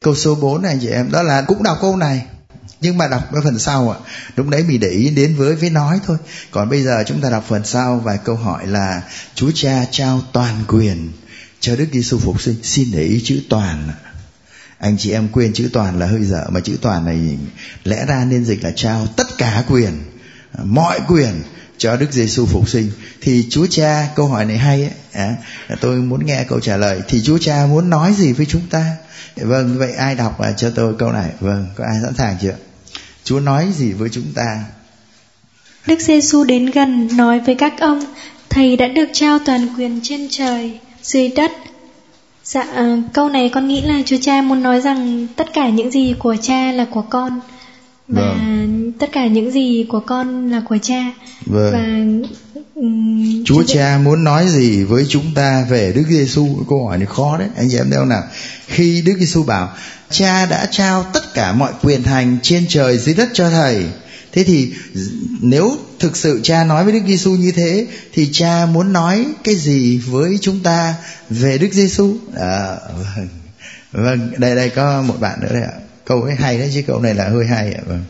Câu số 4 này anh chị em, đó là cũng đọc câu này, nhưng mà đọc cái phần sau ạ. Lúc đấy mình để ý đến với nói thôi. Còn bây giờ chúng ta đọc phần sau. Và câu hỏi là Chúa Cha trao toàn quyền cho Đức Giêsu phục sinh. Xin để ý chữ toàn. Anh chị em quên chữ toàn là hơi dở, mà chữ toàn này lẽ ra nên dịch là trao tất cả quyền, mọi quyền cho Đức Giêsu phục sinh. Thì Chúa Cha, câu hỏi này hay ấy, tôi muốn nghe câu trả lời. Thì Chúa Cha muốn nói gì với chúng ta? Vâng, vậy ai đọc cho tôi câu này? Vâng, có ai sẵn sàng chưa? Chúa nói gì với chúng ta? Đức Giêsu đến gần nói với các ông: Thầy đã được trao toàn quyền trên trời, dưới đất. Dạ, câu này con nghĩ là Chúa Cha muốn nói rằng tất cả những gì của Cha là của con. Và tất cả những gì của con là của Cha. Vâng. Và Chúa Cha muốn nói gì với chúng ta về Đức Giêsu? Câu hỏi này khó đấy, anh chị em thấy không nào? Khi Đức Giêsu bảo Cha đã trao tất cả mọi quyền hành trên trời dưới đất cho Thầy, thế thì nếu thực sự Cha nói với Đức Giêsu như thế, thì Cha muốn nói cái gì với chúng ta về Đức Giêsu? Vâng, đây có một bạn nữa đấy ạ. Câu ấy hay đấy chứ, câu này là hơi hay ạ. Vâng.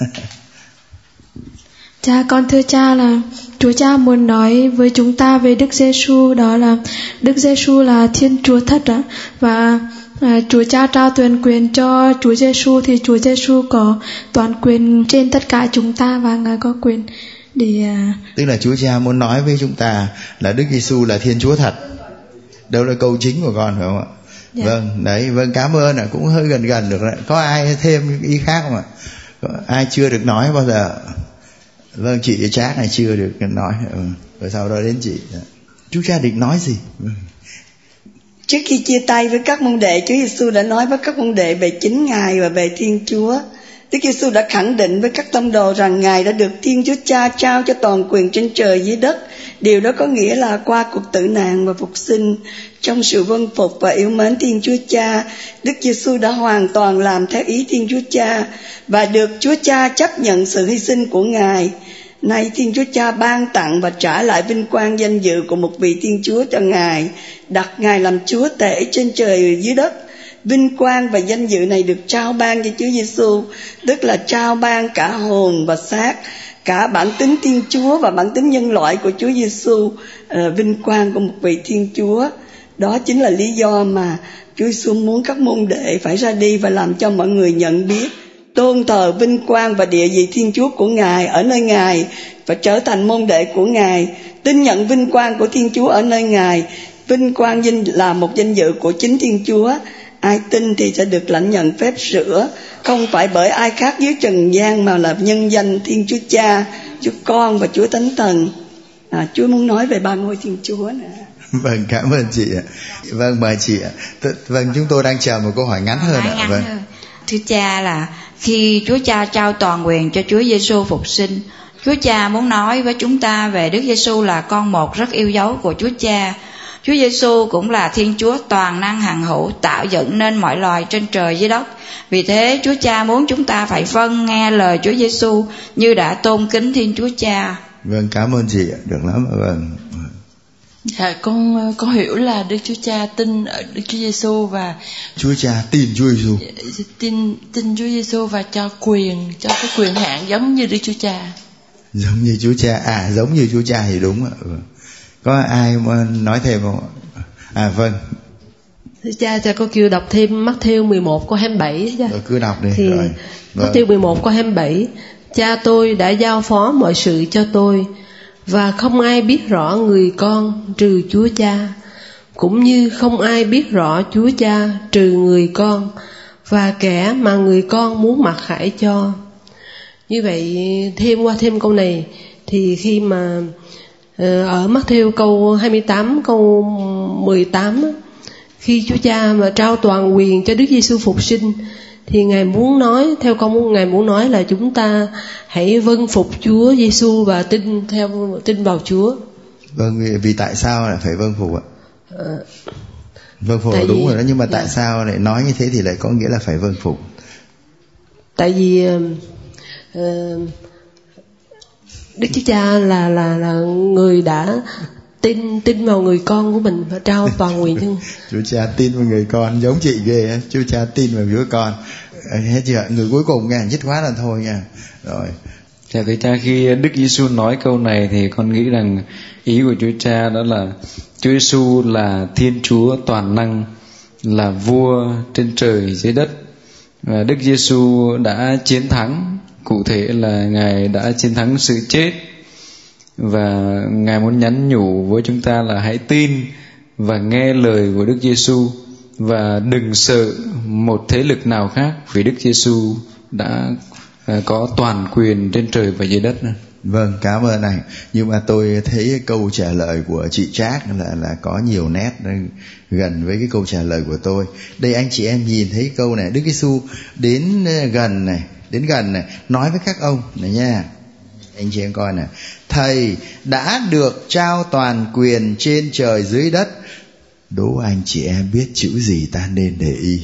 Cha, con thưa Cha là Chúa Cha muốn nói với chúng ta về Đức Giêsu, đó là Đức Giêsu là Thiên Chúa thật ạ. Và Chúa Cha trao toàn quyền cho Chúa Giêsu, thì Chúa Giêsu có toàn quyền trên tất cả chúng ta, và Ngài có quyền để tức là Chúa Cha muốn nói với chúng ta là Đức Giêsu là Thiên Chúa thật. Đâu là câu chính của con phải không ạ? Dạ. Vâng, đấy, vâng, cảm ơn ạ, cũng hơi gần được đấy. Có ai thêm ý khác không ạ? Có ai chưa được nói bao giờ? Vâng, chị Trác này chưa được nói. Rồi sau đó đến chị. Chúa Cha định nói gì? Trước khi chia tay với các môn đệ, Chúa Giêsu đã nói với các môn đệ về chính Ngài và về Thiên Chúa. Đức Giêsu đã khẳng định với các tông đồ rằng Ngài đã được Thiên Chúa Cha trao cho toàn quyền trên trời dưới đất. Điều đó có nghĩa là qua cuộc tử nạn và phục sinh, trong sự vâng phục và yêu mến Thiên Chúa Cha, Đức Giêsu đã hoàn toàn làm theo ý Thiên Chúa Cha và được Chúa Cha chấp nhận sự hy sinh của Ngài. Nay Thiên Chúa Cha ban tặng và trả lại vinh quang danh dự của một vị Thiên Chúa cho Ngài, đặt Ngài làm Chúa tể trên trời dưới đất. Vinh quang và danh dự này được trao ban cho Chúa Giêsu, tức là trao ban cả hồn và xác, cả bản tính Thiên Chúa và bản tính nhân loại của Chúa Giêsu, vinh quang của một vị Thiên Chúa. Đó chính là lý do mà Chúa Giêsu muốn các môn đệ phải ra đi và làm cho mọi người nhận biết, tôn thờ vinh quang và địa vị Thiên Chúa của Ngài ở nơi Ngài và trở thành môn đệ của Ngài, tin nhận vinh quang của Thiên Chúa ở nơi Ngài. Vinh quang là một danh dự của chính Thiên Chúa. Ai tin thì sẽ được lãnh nhận phép rửa, không phải bởi ai khác dưới trần gian, mà là nhân danh Thiên Chúa Cha, Chúa Con và Chúa Thánh Thần. Chúa muốn nói về ba ngôi Thiên Chúa nữa. Vâng, cảm ơn chị ạ. Vâng, mời chị ạ. Vâng, chúng tôi đang chờ một câu hỏi ngắn hơn ạ. Vâng. Thưa Cha, là khi Chúa Cha trao toàn quyền cho Chúa Giêsu phục sinh, Chúa Cha muốn nói với chúng ta về Đức Giêsu là con một rất yêu dấu của Chúa Cha. Chúa Giêsu cũng là Thiên Chúa toàn năng hằng hữu, tạo dựng nên mọi loài trên trời dưới đất. Vì thế Chúa Cha muốn chúng ta phải vâng nghe lời Chúa Giêsu như đã tôn kính Thiên Chúa Cha. Vâng, cảm ơn chị ạ, được lắm. Vâng. Dạ, con hiểu là Đức Chúa Cha tin ở Đức Chúa Giêsu và Chúa Cha tin Chúa Giêsu. Tin Chúa Giêsu và cho cái quyền hạn giống như Đức Chúa Cha. Giống như Chúa Cha, giống như Chúa Cha thì đúng ạ. Có ai mà nói thêm không ạ? Vâng. Thưa Cha, cho con kêu đọc thêm Mát-thêu 11 câu 27 Cha. Rồi cứ đọc đi. Thì rồi. Mát-thêu 11 câu 27: Cha tôi đã giao phó mọi sự cho tôi, và không ai biết rõ người con trừ Chúa Cha, cũng như không ai biết rõ Chúa Cha trừ người con, và kẻ mà người con muốn mặc khải cho. Như vậy thêm câu này, thì khi mà ở Mát-thêu câu 28 câu 18, khi Chúa Cha mà trao toàn quyền cho Đức Giêsu phục sinh, thì Ngài muốn nói, theo con Ngài muốn nói là chúng ta hãy vâng phục Chúa Giêsu và tin vào Chúa. Vâng, vì tại sao lại phải vâng phục ạ? Vâng phục là đúng rồi đó, nhưng mà tại sao lại nói như thế thì lại có nghĩa là phải vâng phục? Tại vì Đức Chúa Cha là người đã tin vào người con của mình và trao toàn quyền cho. Chúa Cha tin vào người con, giống chị ghê. Chúa Cha tin vào đứa con. Hết chưa? Người cuối cùng nghe, dứt khoát là thôi nha. Rồi. Thưa Cha, khi Đức Giêsu nói câu này thì con nghĩ rằng ý của Chúa Cha đó là Chúa Giêsu là Thiên Chúa toàn năng, là vua trên trời dưới đất, và Đức Giêsu đã chiến thắng. Cụ thể là Ngài đã chiến thắng sự chết, và Ngài muốn nhắn nhủ với chúng ta là hãy tin và nghe lời của Đức Giêsu và đừng sợ một thế lực nào khác, vì Đức Giêsu đã có toàn quyền trên trời và dưới đất. Vâng, cảm ơn anh. Nhưng mà tôi thấy câu trả lời của chị Trác là có nhiều nét gần với cái câu trả lời của tôi. Đây anh chị em nhìn thấy câu này, Đức Giêsu đến gần này, nói với các ông này nha. Anh chị em coi này, Thầy đã được trao toàn quyền trên trời dưới đất. Đố anh chị em biết chữ gì ta nên để ý?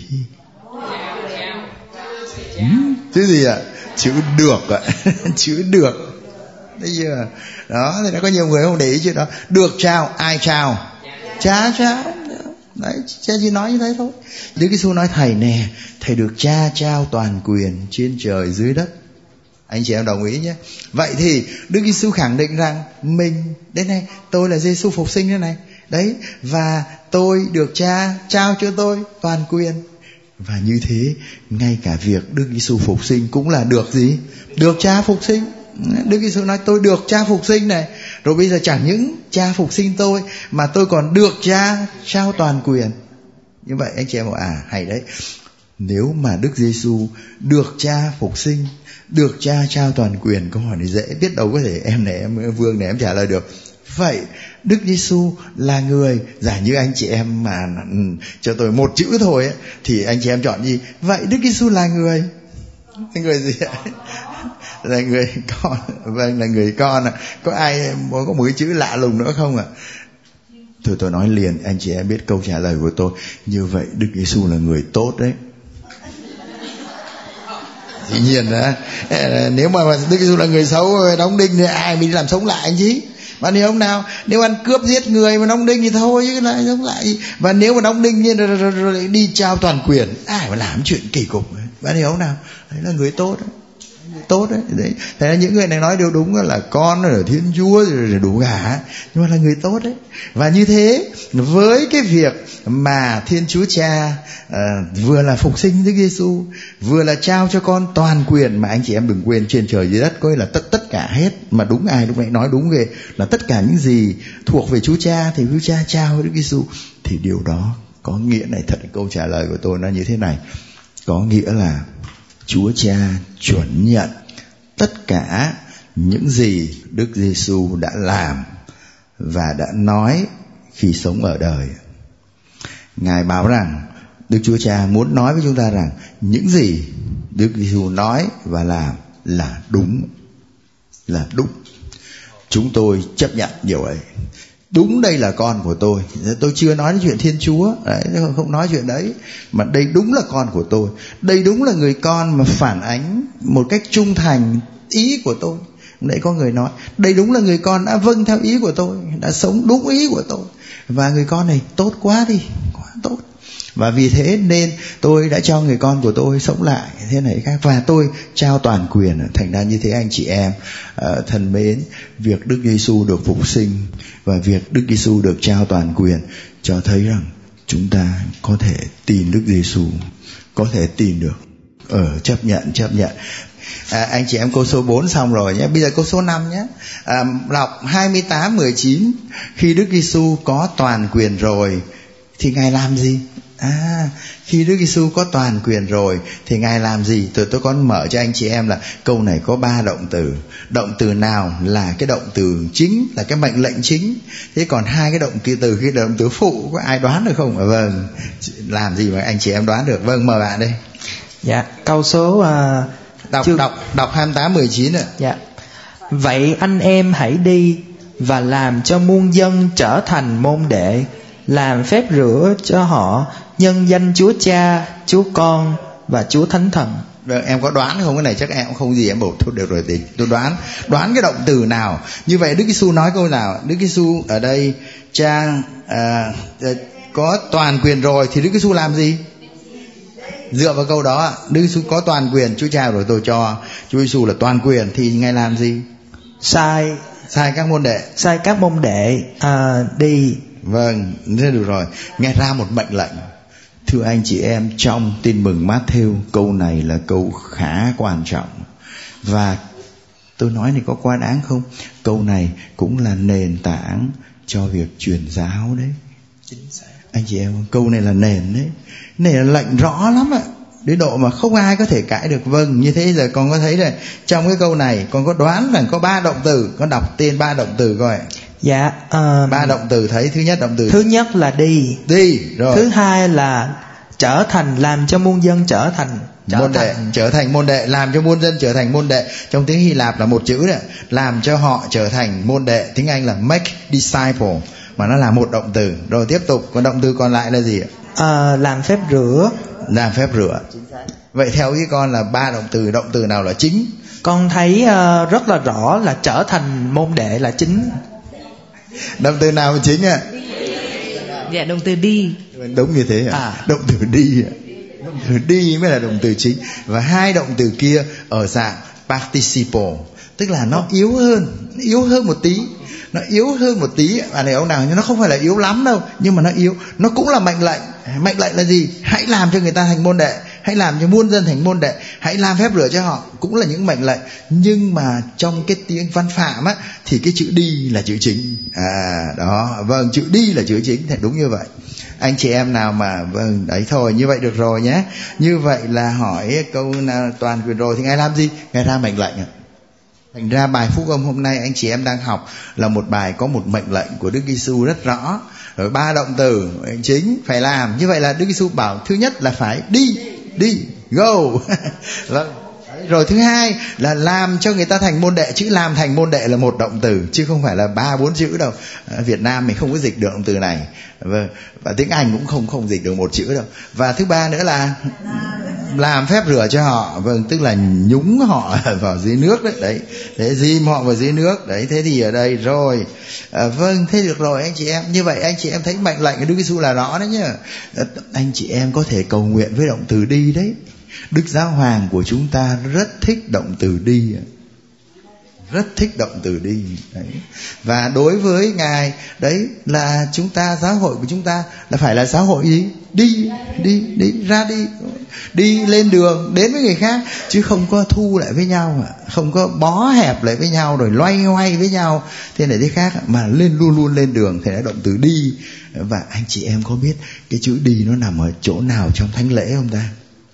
Chữ gì ạ? Chữ được ạ. Chữ được. Thấy chưa? Đó, thì đã có nhiều người không để ý chuyện đó. Được trao, ai trao? Cha trao. Đấy, cha chỉ nói như thế thôi. Đức Giêsu nói thầy nè, thầy được cha trao toàn quyền trên trời dưới đất. Anh chị em đồng ý nhé. Vậy thì Đức Giêsu khẳng định rằng mình, đây này, tôi là Giêsu phục sinh thế này. Đấy, và tôi được cha trao cho tôi toàn quyền. Và như thế, ngay cả việc Đức Giêsu phục sinh cũng là được gì? Được cha phục sinh. Đức Giêsu nói tôi được cha phục sinh này. Rồi bây giờ chẳng những cha phục sinh tôi, mà tôi còn được cha trao toàn quyền. Như vậy anh chị em bảo hay đấy. Nếu mà Đức Giêsu được cha phục sinh, được cha trao toàn quyền, câu hỏi này dễ, biết đâu có thể em này, em Vương này em trả lời được. Vậy Đức Giêsu là người, giả như anh chị em mà cho tôi một chữ thôi ấy, thì anh chị em chọn gì? Vậy Đức Giêsu là người gì ạ? Là người con. Vâng, là người con. Có ai có một cái chữ lạ lùng nữa không ạ? Thôi tôi nói liền, anh chị em biết câu trả lời của tôi. Như vậy Đức Giêsu là người tốt đấy. Dĩ nhiên đó, nếu mà Đức Giêsu là người xấu đóng đinh thì ai mình làm sống lại anh chứ? Và nếu hôm nào nếu ăn cướp giết người mà đóng đinh thì thôi chứ lại sống lại. Và nếu mà đóng đinh rồi đi trao toàn quyền, ai mà làm chuyện kỳ cục. Và nếu hôm nào đấy là người tốt đấy. Tốt đấy. Thế là những người này nói điều đúng là con ở Thiên Chúa rồi đủ cả, nhưng mà là người tốt đấy. Và như thế, với cái việc mà Thiên Chúa Cha vừa là phục sinh Đức Giêsu, vừa là trao cho con toàn quyền, mà anh chị em đừng quên trên trời dưới đất có nghĩa là tất cả hết, mà đúng ai lúc nãy nói đúng ghê, là tất cả những gì thuộc về Chúa Cha thì Chúa Cha trao Đức Giêsu. Thì điều đó có nghĩa này, thật câu trả lời của tôi nó như thế này, có nghĩa là Chúa Cha chuẩn nhận tất cả những gì Đức Giêsu đã làm và đã nói khi sống ở đời. Ngài bảo rằng Đức Chúa Cha muốn nói với chúng ta rằng những gì Đức Giêsu nói và làm là đúng. Là đúng. Chúng tôi chấp nhận điều ấy. Đúng, đây là con của tôi. Tôi chưa nói đến chuyện Thiên Chúa đấy, không nói chuyện đấy. Mà đây đúng là con của tôi. Đây đúng là người con mà phản ánh một cách trung thành ý của tôi. Nãy có người nói đây đúng là người con đã vâng theo ý của tôi, đã sống đúng ý của tôi. Và người con này tốt quá đi, quá tốt. Và vì thế nên tôi đã cho người con của tôi sống lại thế này khác, và tôi trao toàn quyền. Thành ra như thế anh chị em thân mến, việc Đức Giêsu được phục sinh và việc Đức Giêsu được trao toàn quyền cho thấy rằng chúng ta có thể tin Đức Giêsu, có thể tin được. Chấp nhận. Anh chị em câu số 4 xong rồi nhé. Bây giờ câu số 5 nhé. Đọc 28-19. Khi Đức Giêsu có toàn quyền rồi thì Ngài làm gì? Khi Đức Giêsu có toàn quyền rồi thì Ngài làm gì? Tôi có mở cho anh chị em là câu này có 3 động từ. Động từ nào là cái động từ chính, là cái mệnh lệnh chính. Thế còn 2 cái động từ khi động từ phụ, có ai đoán được không? Vâng, làm gì mà anh chị em đoán được? Vâng, mời bạn đây. Dạ, câu số Đọc 28-19 ạ. Dạ. Vậy anh em hãy đi và làm cho muôn dân trở thành môn đệ, làm phép rửa cho họ nhân danh Chúa Cha, Chúa Con và Chúa Thánh Thần. Được, em có đoán không? Cái này chắc em cũng không gì, em bảo thôi được rồi thì tôi đoán cái động từ nào. Như vậy Đức Giêsu nói câu nào? Đức Giêsu ở đây cha có toàn quyền rồi thì Đức Giêsu làm gì? Dựa vào câu đó, Đức Giêsu có toàn quyền, Chúa Cha rồi tôi cho Chúa Giêsu là toàn quyền thì Ngài làm gì? Sai các môn đệ đi. Vâng, thế được rồi. Nghe ra một mệnh lệnh. Thưa anh chị em, trong Tin mừng Mát-thêu, câu này là câu khá quan trọng. Và tôi nói này có quá đáng không? Câu này cũng là nền tảng cho việc truyền giáo đấy. Anh chị em, câu này là nền đấy. Này là lệnh rõ lắm ạ, đến độ mà không ai có thể cãi được. Vâng, như thế giờ con có thấy là trong cái câu này con có đoán rằng có 3 động từ, con đọc tên 3 động từ coi. Dạ, 3 động từ thấy. Thứ nhất, động từ thứ nhất là đi rồi. Thứ hai là trở thành, làm cho muôn dân trở thành môn đệ, làm cho muôn dân trở thành môn đệ. Trong tiếng Hy Lạp là một chữ đấy, làm cho họ trở thành môn đệ. Tiếng Anh là make disciple, mà nó là một động từ. Rồi tiếp tục, còn động từ còn lại là gì ạ? Làm phép rửa. Vậy theo ý con là 3 động từ nào là chính? Con thấy rất là rõ là trở thành môn đệ là chính. Động từ nào là chính ạ? Dạ, động từ đi. Đúng như thế ạ. Động từ đi mới là động từ chính. Và 2 động từ kia ở dạng participle, tức là nó yếu hơn một tí. Nó yếu hơn một tí, bạn này ông nào, nhưng nó không phải là yếu lắm đâu, nhưng mà nó yếu. Nó cũng là mệnh lệnh. Mệnh lệnh là gì? Hãy làm cho người ta thành môn đệ, hãy làm cho muôn dân thành môn đệ, hãy làm phép rửa cho họ, cũng là những mệnh lệnh. Nhưng mà trong cái tiếng văn phạm á, thì cái chữ đi là chữ chính. Đó, vâng, chữ đi là chữ chính, thì đúng như vậy. Anh chị em nào mà vâng đấy, thôi như vậy được rồi nhé. Như vậy là hỏi câu nào toàn quyền rồi thì Ngài làm gì? Ngài ra mệnh lệnh. Thành ra bài phúc âm hôm nay anh chị em đang học là một bài có một mệnh lệnh của Đức Giêsu rất rõ, rồi 3 động từ chính phải làm. Như vậy là Đức Giêsu bảo thứ nhất là phải đi go. Vâng. Rồi thứ hai là làm cho người ta thành môn đệ. Chữ làm thành môn đệ là một động từ, chứ không phải là 3-4 chữ đâu. Việt Nam mình không có dịch được động từ này, và tiếng Anh cũng không dịch được một chữ đâu. Và thứ ba nữa là làm phép rửa cho họ. Vâng, tức là nhúng họ vào dưới nước đấy, để dìm họ vào dưới nước đấy. Thế thì ở đây rồi, vâng, thế được rồi anh chị em. Như vậy anh chị em thấy mệnh lệnh của Đức Giêsu là rõ đấy nhá. Anh chị em có thể cầu nguyện với động từ đi đấy. Đức Giáo Hoàng của chúng ta rất thích động từ đi, rất thích động từ đi đấy. Và đối với Ngài đấy là chúng ta, giáo hội của chúng ta là phải là giáo hội gì? Đi lên đường đến với người khác, chứ không có thu lại với nhau, không có bó hẹp lại với nhau rồi loay hoay với nhau thế này thế khác, mà luôn lên đường. Thế là động từ đi. Và anh chị em có biết cái chữ đi nó nằm ở chỗ nào trong thánh lễ không ta?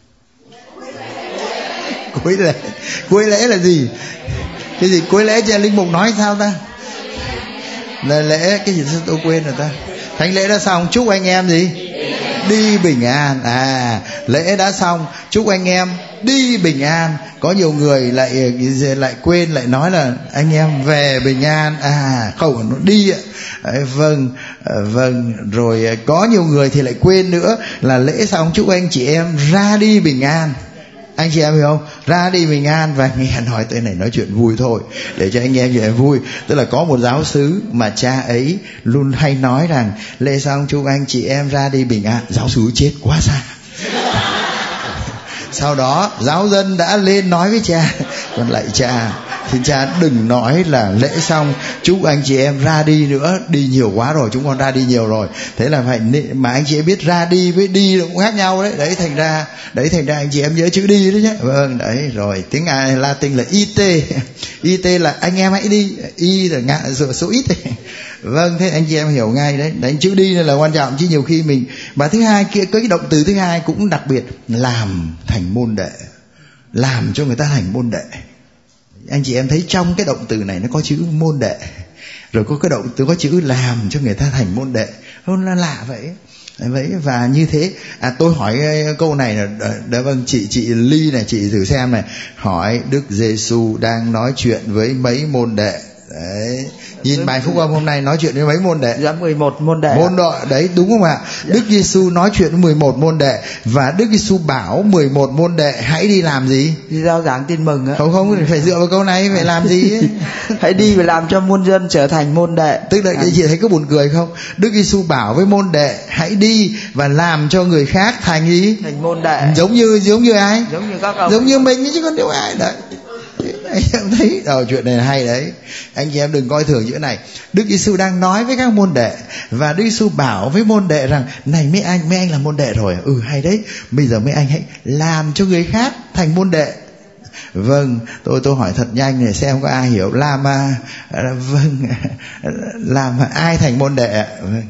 Cuối lễ là gì? Cái gì cuối lễ cho linh mục nói sao ta? Là lễ cái gì tôi quên rồi ta. Thánh lễ đã xong, chúc anh em gì? Đi bình an. Lễ đã xong, chúc anh em đi bình an. Có nhiều người lại quên, lại nói là anh em về bình an. Không, nó đi ạ. Vâng. Rồi có nhiều người thì lại quên nữa là lễ xong chúc anh chị em ra đi bình an. Anh chị em hiểu không? Ra đi bình an. Và nghe nói tới này nói chuyện vui thôi, để cho anh em vui. Tức là có một giáo xứ mà cha ấy luôn hay nói rằng lễ xong chúc anh chị em ra đi bình an. Giáo xứ chết quá xa. Sau đó giáo dân đã lên nói với cha, còn lạy cha, thì cha đừng nói là lễ xong chúc anh chị em ra đi nữa, đi nhiều quá rồi, chúng con ra đi nhiều rồi. Thế là phải, mà anh chị em biết ra đi với đi cũng khác nhau đấy. Đấy thành ra anh chị em nhớ chữ đi đấy nhé. Vâng, đấy rồi. Tiếng Latin là it là anh em hãy đi, y là số ít đấy. Vâng, thế anh chị em hiểu ngay đấy. Đấy, chữ đi là quan trọng, chứ nhiều khi mình. Và thứ hai kia, cái động từ thứ hai cũng đặc biệt, làm thành môn đệ, làm cho người ta thành môn đệ. Anh chị em thấy trong cái động từ này nó có chữ môn đệ, rồi có cái động từ có chữ làm cho người ta thành môn đệ. Không là lạ vậy. Và như thế tôi hỏi câu này là vâng, chị Ly này, chị thử xem này, hỏi Đức Giêsu đang nói chuyện với mấy môn đệ Đấy, nhìn bài phúc âm hôm nay nói chuyện với mấy môn đệ? Dạ 11 môn đệ. Môn đệ đấy, đúng không ạ? Đức Giêsu nói chuyện với 11 môn đệ, và Đức Giêsu bảo 11 môn đệ hãy đi làm gì? Đi rao giảng tin mừng á. Không phải dựa vào câu này, phải làm gì ấy? Hãy đi và làm cho muôn dân trở thành môn đệ. Tức là chị thấy có buồn cười không? Đức Giêsu bảo với môn đệ hãy đi và làm cho người khác thành gì? Thành môn đệ. Giống như ai? Giống như các ông. Giống như mình chứ còn đâu ai đấy. Anh em thấy chuyện này là hay đấy. Anh chị em đừng coi thường chữ này. Đức Giêsu đang nói với các môn đệ, và Đức Giêsu bảo với môn đệ rằng này mấy anh là môn đệ rồi, hay đấy, bây giờ mấy anh hãy làm cho người khác thành môn đệ. Vâng, tôi hỏi thật nhanh để xem có ai hiểu. Làm ai thành môn đệ? Vâng.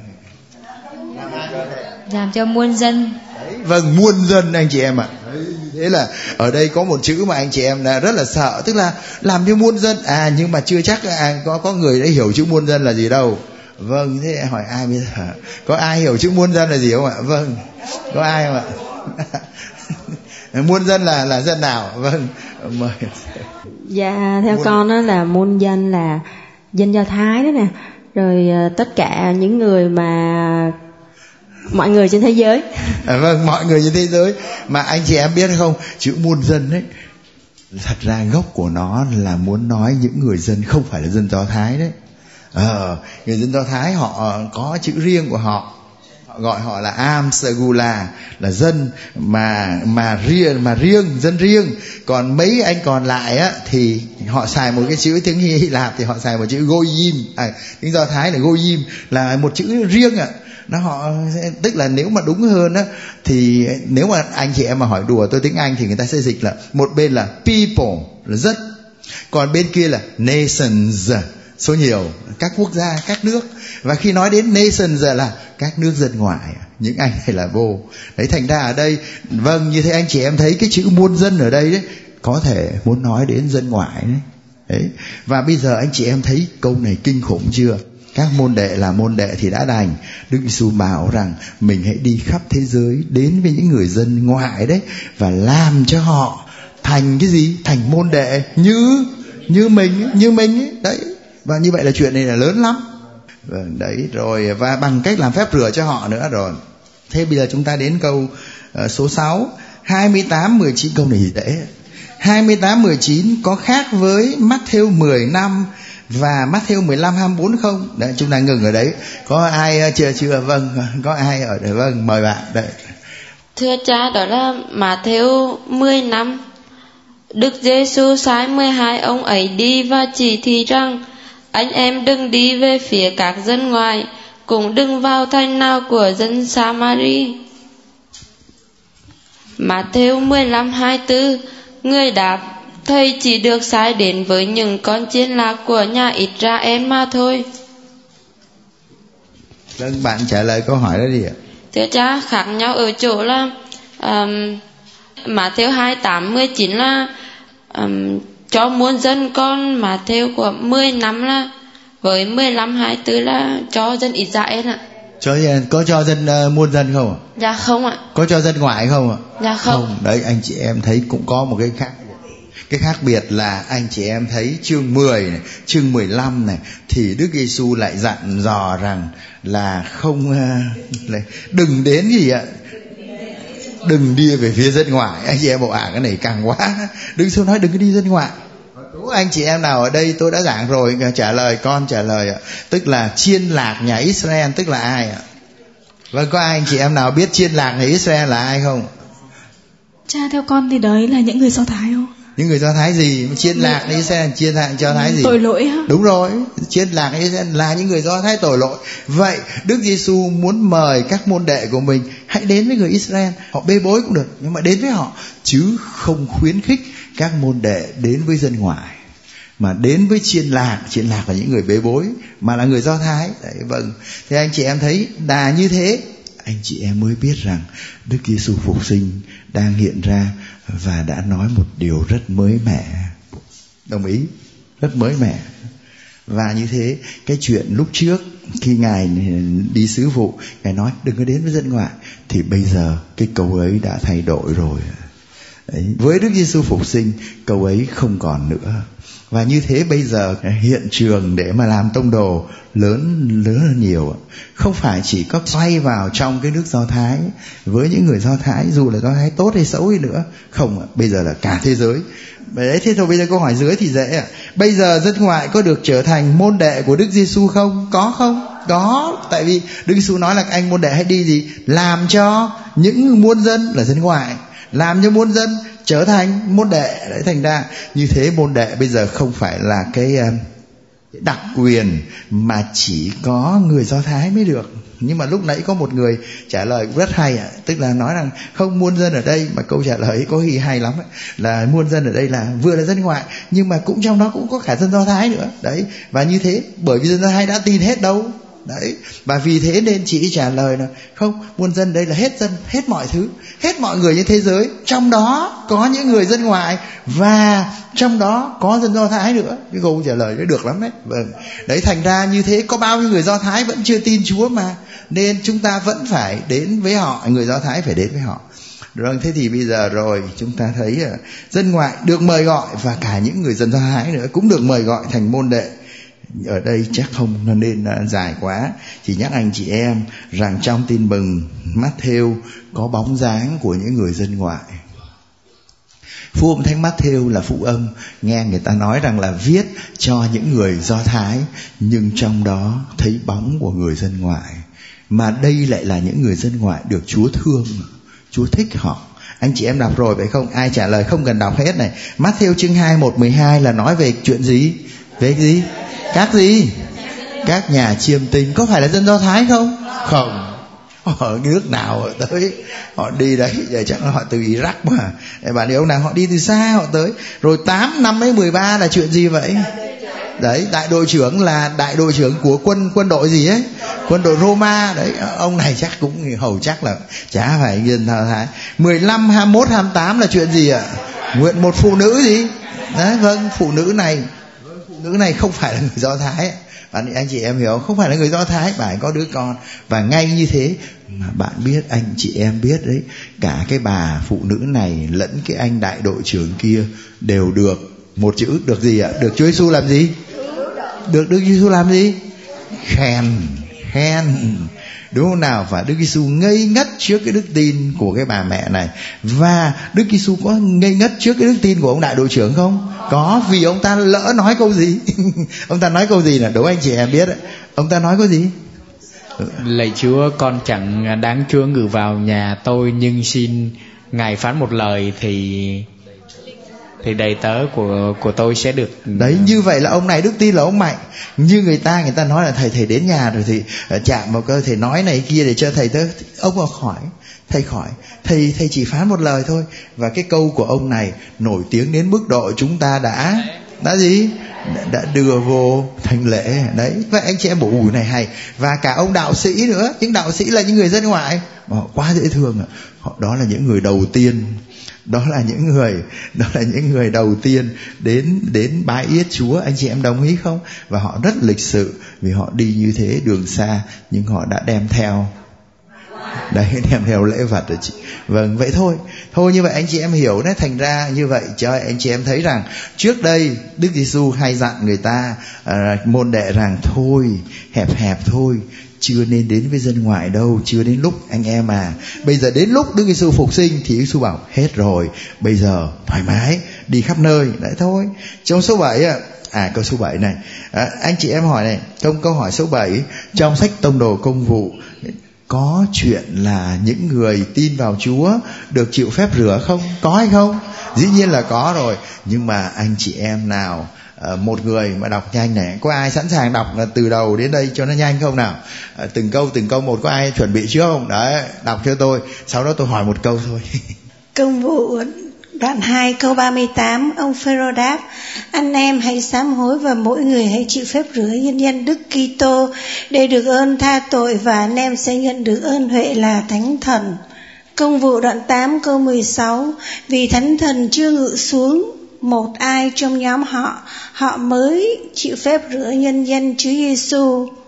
Làm cho muôn dân. Vâng, muôn dân anh chị em ạ. Thế là ở đây có một chữ mà anh chị em là rất là sợ, tức là làm cho muôn dân. Nhưng mà chưa chắc có người đã hiểu chữ muôn dân là gì đâu. Vâng, thế hỏi ai bây giờ? Có ai hiểu chữ muôn dân là gì không ạ? Vâng, có ai không ạ? Muôn dân là dân nào? Vâng, mời. Dạ, theo con đó là muôn dân là dân Do Thái đó nè, rồi tất cả những người mà mọi người trên thế giới. Vâng, mọi người trên thế giới. Mà anh chị em biết không, chữ muôn dân ấy, thật ra gốc của nó là muốn nói những người dân không phải là dân Do Thái đấy. Người dân Do Thái họ có chữ riêng của họ, gọi họ là Am Segula, là dân mà riêng, dân riêng. Còn mấy anh còn lại á thì họ xài một cái chữ tiếng Hy Lạp thì họ xài một chữ Goyim, tiếng Do Thái là Goyim, là một chữ riêng ạ. Tức là nếu mà đúng hơn á, thì nếu mà anh chị em mà hỏi đùa tôi tiếng Anh thì người ta sẽ dịch là một bên là people là rất, còn bên kia là nations, số nhiều, các quốc gia, các nước. Và khi nói đến nations là các nước dân ngoại, những anh này là vô. Đấy, thành ra ở đây, vâng, như thế anh chị em thấy cái chữ muôn dân ở đây đấy, có thể muốn nói đến dân ngoại đấy. Và bây giờ anh chị em thấy câu này kinh khủng chưa? Các môn đệ là môn đệ thì đã đành, Đức Giêsu bảo rằng mình hãy đi khắp thế giới, đến với những người dân ngoại đấy, và làm cho họ thành cái gì? Thành môn đệ như mình ấy. Đấy. Và như vậy là chuyện này là lớn lắm. Vâng, đấy rồi, và bằng cách làm phép rửa cho họ nữa rồi. Thế bây giờ chúng ta đến câu số 6, 28-19, câu này gì đấy. 28-19 có khác với Matthew 10 năm và Matthew 15-24 không? Đấy, chúng ta ngừng ở đấy. Có ai chưa? Vâng, có ai ở đây? Vâng, mời bạn. Đấy. Thưa cha, đó là Matthew 10 năm. Đức Giêsu sai 12 ông ấy đi và chỉ thị rằng anh em đừng đi về phía các dân ngoài, cũng đừng vào thành nào của dân Samari. Matthew 15-24, người đáp: Thầy chỉ được sai đến với những con chiên lạc của nhà Israel mà thôi. Vâng, bạn trả lời câu hỏi đó đi ạ. Thưa cha, khác nhau ở chỗ là Matthew 28-19 là cho muôn dân, con Matthew của 10 năm là với 15-24 là cho dân Israel ạ. Có cho dân muôn dân không ạ? Dạ không ạ. Có cho dân ngoại không ạ? Dạ không. Đấy, anh chị em thấy cũng có một cái khác. Cái khác biệt là anh chị em thấy chương 10 này, chương 15 này thì Đức Giêsu lại dặn dò rằng là không đừng đến gì ạ? Đừng đi về phía dân ngoại. Anh chị em bảo cái này càng quá. Đức Giêsu nói đừng có đi dân ngoại. Anh chị em nào ở đây tôi đã giảng rồi, con trả lời ạ. Tức là chiên lạc nhà Israel tức là ai ạ? Vâng, có ai anh chị em nào biết chiên lạc nhà Israel là ai không? Cha, theo con thì đấy là những người Do Thái không? Những người Do Thái gì? Chiên lạc nhà Israel, chiên lạc Do Thái gì? Tội lỗi hả? Đúng rồi, chiên lạc nhà Israel là những người Do Thái tội lỗi. Vậy Đức Giêsu muốn mời các môn đệ của mình hãy đến với người Israel. Họ bê bối cũng được, nhưng mà đến với họ, chứ không khuyến khích các môn đệ đến với dân ngoại, mà đến với chiên lạc là những người bế bối, mà là người Do Thái. Đấy, vâng. Thế anh chị em thấy đà như thế, anh chị em mới biết rằng Đức Giêsu phục sinh đang hiện ra và đã nói một điều rất mới mẻ. Đồng ý? Rất mới mẻ. Và như thế, cái chuyện lúc trước khi Ngài đi sứ vụ, Ngài nói đừng có đến với dân ngoại, thì bây giờ cái câu ấy đã thay đổi rồi. Đấy, với Đức Giêsu phục sinh, câu ấy không còn nữa. Và như thế bây giờ hiện trường để mà làm tông đồ lớn hơn nhiều. Không phải chỉ có xoay vào trong cái nước Do Thái với những người Do Thái, dù là Do Thái tốt hay xấu đi nữa. Không, bây giờ là cả thế giới. Đấy, thế thôi bây giờ câu hỏi dưới thì dễ ạ. Bây giờ dân ngoại có được trở thành môn đệ của Đức Giêsu không? Có không? Có. Tại vì Đức Giêsu nói là anh môn đệ hãy đi gì? Làm cho những muôn dân là dân ngoại, làm cho muôn dân trở thành môn đệ. Đấy, thành ra như thế môn đệ bây giờ không phải là cái đặc quyền mà chỉ có người Do Thái mới được. Nhưng mà lúc nãy có một người trả lời rất hay ạ, tức là nói rằng không, muôn dân ở đây, mà câu trả lời ấy có khi hay lắm ấy, là muôn dân ở đây là vừa là dân ngoại nhưng mà cũng trong đó cũng có cả dân Do Thái nữa. Đấy, và như thế bởi vì dân Do Thái đã tin hết đâu. Đấy, và vì thế nên chị trả lời là không, muôn dân đây là hết dân, hết mọi thứ, hết mọi người trên thế giới, trong đó có những người dân ngoại và trong đó có dân Do Thái nữa. Cái câu trả lời đấy được lắm đấy. Vâng. Đấy, thành ra như thế có bao nhiêu người Do Thái vẫn chưa tin Chúa mà, nên chúng ta vẫn phải đến với họ, người Do Thái phải đến với họ. Rồi, thế thì bây giờ rồi chúng ta thấy dân ngoại được mời gọi và cả những người dân Do Thái nữa cũng được mời gọi thành môn đệ. Ở đây chắc không nên dài quá, chỉ nhắc anh chị em rằng trong tin mừng Matthew có bóng dáng của những người dân ngoại. Phúc âm Thánh Matthew là phúc âm nghe người ta nói rằng là viết cho những người Do Thái, nhưng trong đó thấy bóng của người dân ngoại. Mà đây lại là những người dân ngoại được Chúa thương, Chúa thích họ. Anh chị em đọc rồi phải không? Ai trả lời không cần đọc hết này. Matthew chương 2 1-12 là nói về chuyện gì? Về cái gì? Các gì? Các nhà chiêm tinh. Có phải là dân Do Thái không? Không. Ở nước nào tới họ đi đấy, giờ chắc là họ từ Iraq mà. Bạn đi ông nào họ đi từ xa họ tới. Rồi 8 năm ấy 13 là chuyện gì vậy? Đấy, đại đội trưởng là đại đội trưởng của quân đội gì ấy? Quân đội Roma đấy. Ông này chắc cũng hầu chắc là chả phải dân Do Thái. 15, 21, 28 là chuyện gì ạ? Nguyện một phụ nữ gì? Đấy, vâng, phụ nữ này không phải là người Do Thái. Anh chị em hiểu không? Phải là người Do Thái, bà ấy có đứa con. Và ngay như thế mà bạn biết, anh chị em biết đấy, cả cái bà phụ nữ này lẫn cái anh đại đội trưởng kia đều được một chữ, được gì ạ? Được Chúa Giêsu làm gì? Được Đức Giêsu làm gì? Khen. Đúng không nào? Và Đức Giêsu ngây ngất trước cái đức tin của cái bà mẹ này. Và Đức Giêsu có ngây ngất trước cái đức tin của ông đại đội trưởng không? Có, vì ông ta lỡ nói câu gì? Ông ta nói câu gì là đố anh chị em biết đấy. Ông ta nói câu gì? Lạy Chúa, con chẳng đáng Chúa ngự vào nhà tôi, nhưng xin Ngài phán một lời thì đầy tớ của tôi sẽ được. Đấy, như vậy là ông này đức tin là ông mạnh. Như người ta nói là thầy đến nhà rồi thì chạm vào cơ, thầy nói này kia để cho thầy tới. Ông mà khỏi, thầy chỉ phán một lời thôi. Và cái câu của ông này nổi tiếng đến mức độ chúng ta đã gì? Đã đưa vô thành lễ. Đấy, vậy anh chị em bộ ủi này hay. Và cả ông đạo sĩ nữa. Những đạo sĩ là những người dân ngoại mà họ quá dễ thương. Họ đó là những người đầu tiên. Đó là những người đầu tiên đến bái yết Chúa. Anh chị em đồng ý không? Và họ rất lịch sự, vì họ đi như thế đường xa, nhưng họ đã đem theo lễ vật rồi chị. Vâng, vậy thôi như vậy anh chị em hiểu đấy. Thành ra như vậy cho anh chị em thấy rằng trước đây Đức Giêsu hay dặn người ta môn đệ rằng thôi, hẹp thôi, chưa nên đến với dân ngoại đâu, chưa đến lúc anh em à. Bây giờ đến lúc Đức Giêsu phục sinh thì Giêsu bảo hết rồi, bây giờ thoải mái đi khắp nơi. Đấy thôi. Trong số 7 câu số 7 này, anh chị em hỏi này, trong câu hỏi số 7 trong sách Tông Đồ Công vụ có chuyện là những người tin vào Chúa được chịu phép rửa không? Có hay không? Dĩ nhiên là có rồi. Nhưng mà anh chị em nào, một người mà đọc nhanh này, có ai sẵn sàng đọc từ đầu đến đây cho nó nhanh không nào? Từng câu một, có ai chuẩn bị trước không? Đấy, đọc cho tôi, sau đó tôi hỏi một câu thôi. Công vụ đoạn 2 câu 38, ông Phêrô đáp: anh em hãy sám hối và mỗi người hãy chịu phép rửa nhân danh Đức Kitô để được ơn tha tội, và anh em sẽ nhận được ơn huệ là Thánh Thần. Công vụ đoạn 8 câu 16, vì Thánh Thần chưa ngự xuống một ai trong nhóm họ mới chịu phép rửa nhân danh Chúa Giêsu.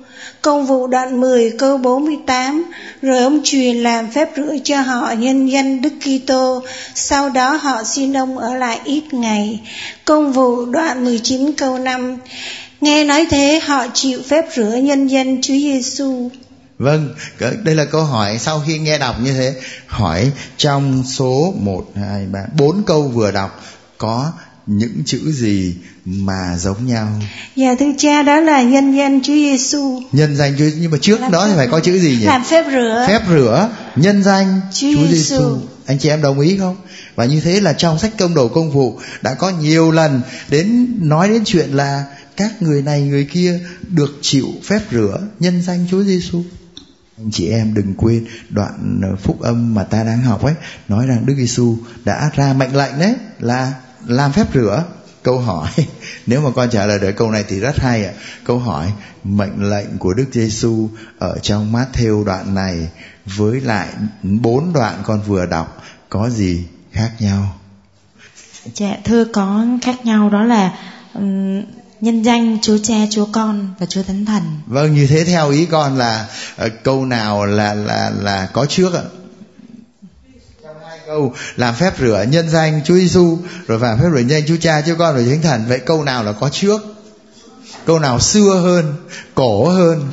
Công vụ đoạn 10 câu 48. Rồi ông truyền làm phép rửa cho họ nhân danh Đức Kitô, sau đó họ xin ông ở lại ít ngày. Công vụ đoạn 19 câu 5. Nghe nói thế họ chịu phép rửa nhân danh Chúa Giêsu. Vâng, đây là câu hỏi sau khi nghe đọc như thế. Hỏi trong số 1, 2, 3, 4 câu vừa đọc có những chữ gì mà giống nhau? Dạ thưa cha, đó là nhân danh Chúa Giêsu. Nhân danh Chúa, nhưng mà trước làm đó thì phải có chữ gì nhỉ? Làm phép rửa. Phép rửa, nhân danh Chúa Giêsu. Anh chị em đồng ý không? Và như thế là trong sách Công đồ Công vụ đã có nhiều lần nói đến chuyện là các người này người kia được chịu phép rửa nhân danh Chúa Giêsu. Anh chị em đừng quên đoạn phúc âm mà ta đang học ấy, nói rằng Đức Giêsu đã ra mệnh lệnh đấy là làm phép rửa. Câu hỏi nếu mà con trả lời được câu này thì rất hay ạ. Câu hỏi mệnh lệnh của Đức Giêsu ở trong Mát-thêu đoạn này với lại 4 đoạn con vừa đọc có gì khác nhau? Dạ thưa, có khác nhau, đó là nhân danh Chúa Cha, Chúa Con và Chúa Thánh Thần. Vâng, như thế theo ý con là câu nào là có trước ạ? Trong 2 câu làm phép rửa nhân danh Chúa Giêsu rồi làm phép rửa nhân danh Chúa Cha, Chúa Con và Chúa Thánh Thần. Vậy câu nào là có trước? Câu nào xưa hơn, cổ hơn?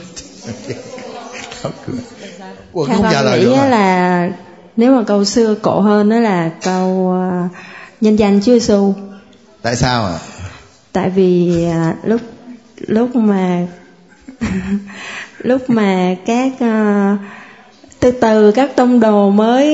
Theo con nghĩ là nếu mà câu xưa cổ hơn đó là câu nhân danh Chúa Giêsu. Tại sao ạ? Tại vì lúc mà các từ từ các tông đồ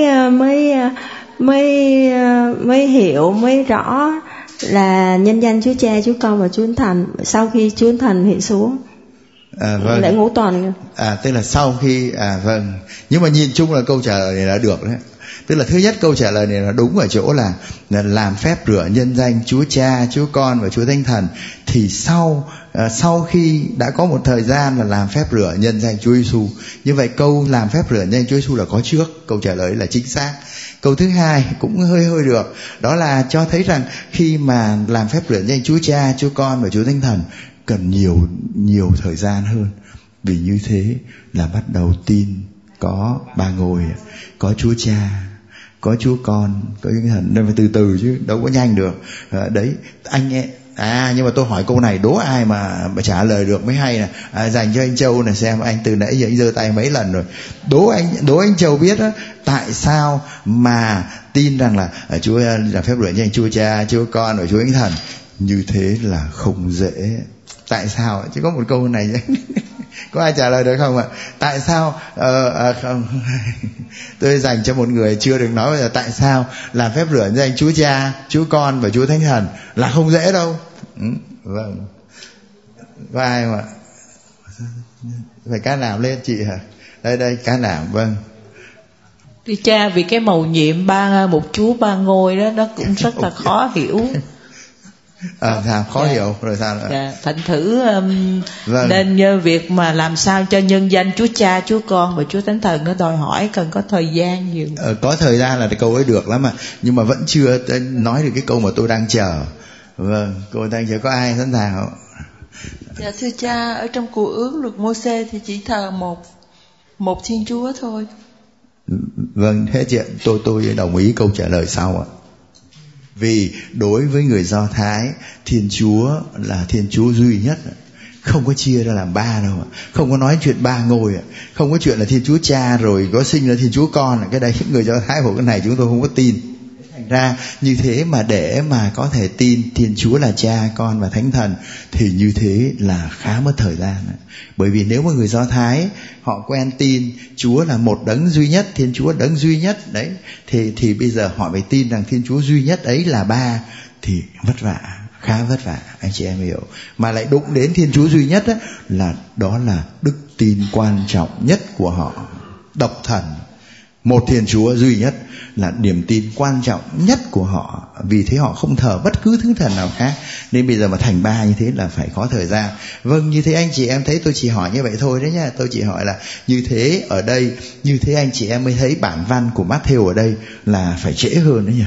mới hiểu, mới rõ là nhân danh Chúa Cha, Chúa Con và Chúa Thánh Thần sau khi Chúa Thánh Thần hiện xuống. Vâng. Lễ ngũ tuần. Tức là sau khi vâng. Nhưng mà nhìn chung là câu trả lời này đã được đấy. Tức là thứ nhất câu trả lời này là đúng ở chỗ là làm phép rửa nhân danh Chúa Cha, Chúa Con và Chúa Thánh Thần. Thì sau khi đã có một thời gian là làm phép rửa nhân danh Chúa Giêsu. Như vậy câu làm phép rửa nhân danh Chúa Giêsu là có trước. Câu trả lời là chính xác. Câu thứ hai cũng hơi được, đó là cho thấy rằng khi mà làm phép rửa nhân danh Chúa Cha, Chúa Con và Chúa Thánh Thần cần nhiều thời gian hơn. Vì như thế là bắt đầu tin có 3 ngôi, có Chúa Cha, có Chúa Con, có Chúa Thánh Thần, nên phải từ từ chứ đâu có nhanh được. Đấy anh nghe. Nhưng mà tôi hỏi câu này đố ai mà trả lời được mới hay nè. Dành cho anh Châu này xem, anh từ nãy giờ anh giơ tay mấy lần rồi. Đố anh Châu biết á, tại sao mà tin rằng là Chúa là phép rửa nhân Chúa Cha, Chúa Con và Chúa Thánh Thần. Như thế là không dễ. Tại sao? Chỉ có một câu này có ai trả lời được không ạ? Tại sao không. Tôi dành cho một người chưa được nói bây giờ tại sao làm phép rửa danh Chúa Cha, Chúa Con và Chúa Thánh Thần là không dễ đâu. Vâng. Có ai không ạ? Phải cá nạm lên chị hả? Đây cá nạm. Vâng. Thưa cha, vì cái mầu nhiệm một Chúa 3 ngôi đó nó cũng rất là khó hiểu. Sao khó hiểu rồi sao nữa? Thành thử nên việc mà làm sao cho nhân danh Chúa Cha, Chúa Con và Chúa Thánh Thần nó đòi hỏi cần có thời gian nhiều. Có thời gian là câu ấy được lắm mà, nhưng mà vẫn chưa nói được cái câu mà tôi đang chờ. Vâng, cô đang chờ có ai sẵn sàng không? Dạ thưa cha, ở trong Cựu Ước luật Mô-sê thì chỉ thờ một Thiên Chúa thôi. Vâng, thế chị, tôi đồng ý câu trả lời sau ạ. Vì đối với người Do Thái, Thiên Chúa là Thiên Chúa duy nhất, không có chia ra làm 3 đâu ạ. Không có nói chuyện 3 ngôi ạ. Không có chuyện là Thiên Chúa Cha rồi có sinh ra Thiên Chúa Con. Cái đấy người Do Thái của cái này chúng tôi không có tin. Thành ra như thế mà để mà có thể tin Thiên Chúa là Cha, Con và Thánh Thần thì như thế là khá mất thời gian. Bởi vì nếu mà người Do Thái họ quen tin Chúa là một đấng duy nhất, Thiên Chúa đấng duy nhất đấy, thì bây giờ họ phải tin rằng Thiên Chúa duy nhất ấy là 3 thì vất vả, khá vất vả, anh chị em hiểu. Mà lại đụng đến Thiên Chúa duy nhất ấy, đó là đức tin quan trọng nhất của họ. Độc thần, một Thiên Chúa duy nhất là niềm tin quan trọng nhất của họ. Vì thế họ không thờ bất cứ thứ thần nào khác. Nên bây giờ mà thành 3 như thế là phải có thời gian. Vâng, như thế anh chị em thấy tôi chỉ hỏi như vậy thôi đấy nhá. Tôi chỉ hỏi là như thế ở đây, như thế anh chị em mới thấy bản văn của Mát-thêu ở đây là phải trễ hơn đấy nhỉ.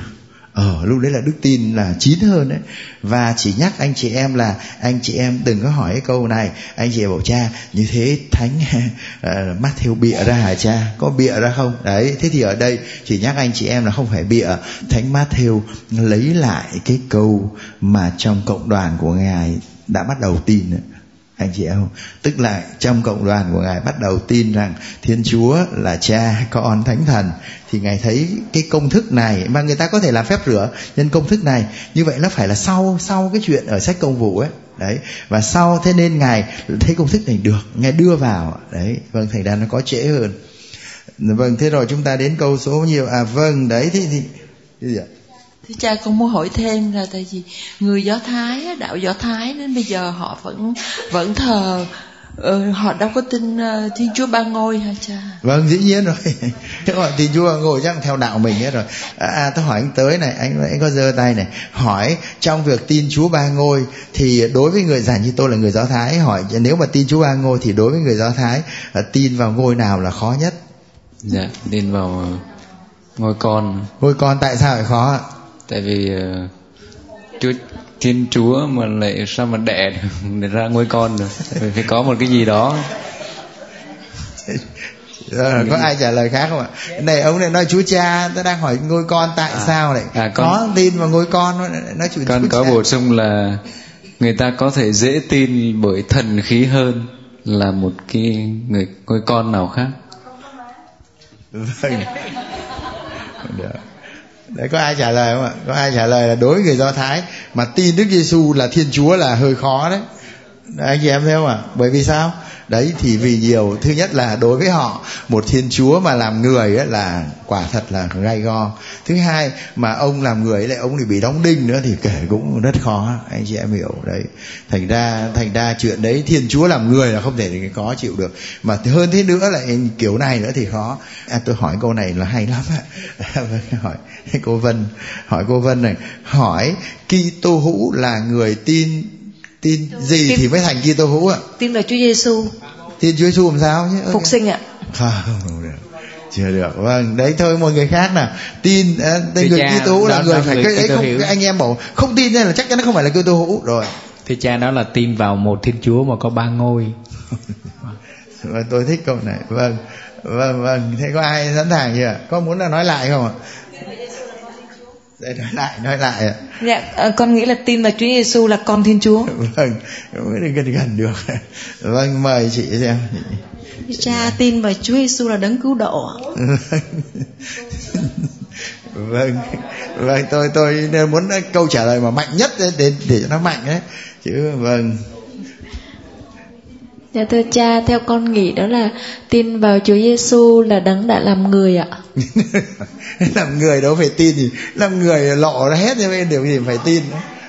Lúc đấy là đức tin là chín hơn đấy. Và chỉ nhắc anh chị em là anh chị em đừng có hỏi cái câu này. Anh chị em bảo cha như thế thánh Matthew bịa ra hả cha? Có bịa ra không? Đấy, thế thì ở đây chỉ nhắc anh chị em là không phải bịa. Thánh Matthew lấy lại cái câu mà trong cộng đoàn của Ngài đã bắt đầu tin đấy. Anh chị em, tức là trong cộng đoàn của Ngài bắt đầu tin rằng Thiên Chúa là Cha, Con, Thánh Thần, thì Ngài thấy cái công thức này mà người ta có thể làm phép rửa nhân công thức này, như vậy nó phải là sau cái chuyện ở sách Công vụ ấy. Đấy, và sau thế nên Ngài thấy công thức này được, Ngài đưa vào. Đấy, vâng, thành ra nó có trễ hơn. Vâng, thế rồi chúng ta đến câu số nhiêu? Vâng, đấy, thế thì cái gì ạ? Thưa cha, con muốn hỏi thêm là tại vì người Do Thái, đạo Do Thái đến bây giờ họ vẫn thờ, họ đâu có tin Thiên Chúa Ba Ngôi hả cha? Vâng, dĩ nhiên rồi. Thế gọi Thiên Chúa Ba Ngôi chắc theo đạo mình hết rồi. Tôi hỏi anh tới này, anh có giơ tay này, hỏi trong việc tin Chúa Ba Ngôi thì đối với người, giả như tôi là người Do Thái, hỏi nếu mà tin Chúa Ba Ngôi thì đối với người Do Thái tin vào ngôi nào là khó nhất? Dạ, tin vào ngôi con. Ngôi con tại sao lại khó ạ? Tại vì Chúa Thiên Chúa mà lại sao mà đẻ ra ngôi con được, phải có một cái gì đó. Có ai trả lời khác không ạ? Này ông này nói Chúa Cha, tôi đang hỏi ngôi con tại sao lại có tin vào ngôi con, nói chuyện con có bổ sung là người ta có thể dễ tin bởi thần khí hơn là một cái ngôi con nào khác. Vâng. Đấy, có ai trả lời không ạ? Có ai trả lời là đối với người Do Thái mà tin Đức Giêsu là Thiên Chúa là hơi khó đấy. Đấy, anh chị em thấy không ạ? Bởi vì sao? Đấy, thì vì nhiều, thứ nhất là đối với họ một Thiên Chúa mà làm người ấy là quả thật là gay go. Thứ hai mà ông làm người lại ông thì bị đóng đinh nữa thì kể cũng rất khó, anh chị em hiểu đấy. Thành ra chuyện đấy Thiên Chúa làm người là không thể có chịu được, mà hơn thế nữa lại kiểu này nữa thì khó. Tôi hỏi câu này là hay lắm ạ. Hỏi cô Vân, hỏi cô Vân này, hỏi Kitô hữu là người tin gì thì mới thành Kitô hữu ạ? Tin vào Chúa Giêsu. Tin Chúa Giêsu làm sao chứ? Phục sinh ạ. Không được, chưa được. Vâng, đấy thôi một người khác nào. Tin người Kitô hữu là người phải cái đấy không, cái anh em bảo không tin nên là chắc chắn nó không phải là Kitô hữu rồi. Thì cha đó là tin vào một Thiên Chúa mà có 3 ngôi. Và tôi thích câu này. Vâng. Thế có ai sẵn sàng chưa? Có muốn là nói lại không ạ? Để nói lại ạ. Dạ, con nghĩ là tin vào Chúa Giêsu là con Thiên Chúa. Vâng, mới gần được. Vâng, mời chị xem. Cha tin vào Chúa Giêsu là đấng cứu độ. Vâng, tôi muốn câu trả lời mà mạnh nhất để cho nó mạnh đấy chứ. Vâng. Dạ thưa cha, theo con nghĩ đó là tin vào Chúa Giêsu là đấng đã làm người ạ. Làm người đâu phải tin gì, làm người lộ ra hết cho nên điều gì phải tin.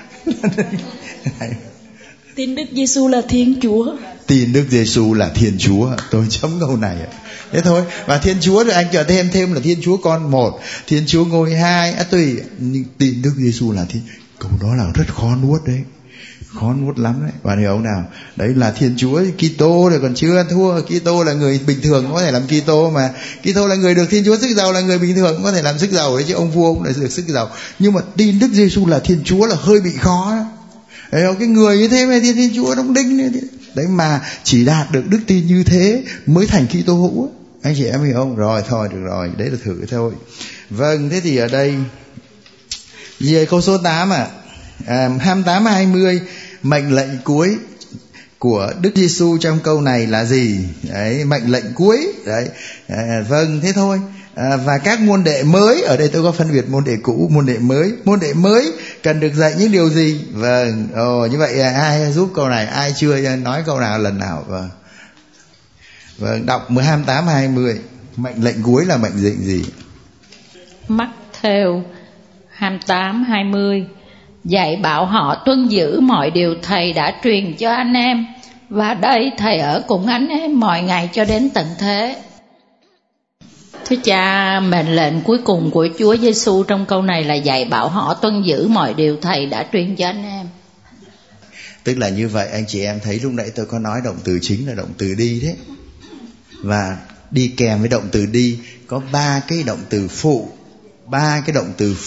Tin Đức Giêsu là Thiên Chúa. Tin Đức Giêsu là Thiên Chúa, tôi chấm câu này. Thế thôi. Và Thiên Chúa rồi anh chờ thêm là Thiên Chúa con một, Thiên Chúa ngôi hai, tùy. Nhưng tin Đức Giêsu là Thiên, câu đó là rất khó nuốt đấy. Khó nuốt lắm đấy. Bạn hiểu không nào? Đấy là Thiên Chúa, Kitô rồi còn chưa thua. Kitô là người bình thường có thể làm Kitô mà. Kitô là người được Thiên Chúa sức giàu, là người bình thường cũng có thể làm sức giàu đấy chứ. Ông vua cũng lại được sức giàu. Nhưng mà tin Đức Giêsu là Thiên Chúa là hơi bị khó đó. Đấy không? Cái người như thế mà Thiên Chúa đóng đinh đấy. Đấy mà chỉ đạt được đức tin như thế mới thành Kitô hữu. Anh chị em hiểu không? Rồi thôi được rồi, đấy là thử thôi. Vâng, thế thì ở đây về câu số 8 ạ. 28-20, mệnh lệnh cuối của Đức Giêsu trong câu này là gì? Đấy, mệnh lệnh cuối. Đấy. Vâng, thế thôi. Và các môn đệ mới, ở đây tôi có phân biệt môn đệ cũ, môn đệ mới. Môn đệ mới cần được dạy những điều gì? Vâng, như vậy ai giúp câu này? Ai chưa nói câu nào lần nào? Vâng, đọc 28-20, mệnh lệnh cuối là mệnh lệnh gì? Matthew 28-20, dạy bảo họ tuân giữ mọi điều thầy đã truyền cho anh em, và đây thầy ở cùng anh em mọi ngày cho đến tận thế. Thưa cha, mệnh lệnh cuối cùng của Chúa Giêsu trong câu này là dạy bảo họ tuân giữ mọi điều thầy đã truyền cho anh em. Tức là như vậy, anh chị em thấy lúc nãy tôi có nói động từ chính là động từ đi đấy. Và đi kèm với động từ đi có 3 cái động từ phụ. 3 cái động từ phụ.